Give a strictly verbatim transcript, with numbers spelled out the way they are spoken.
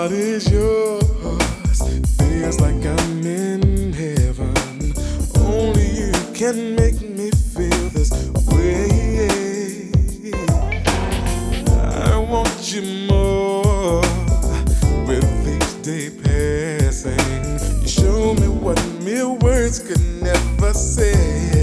heart is yours. Feels like I'm in heaven. Only you can make me feel this way. I want you more with each day passing. You show me what mere words could never say.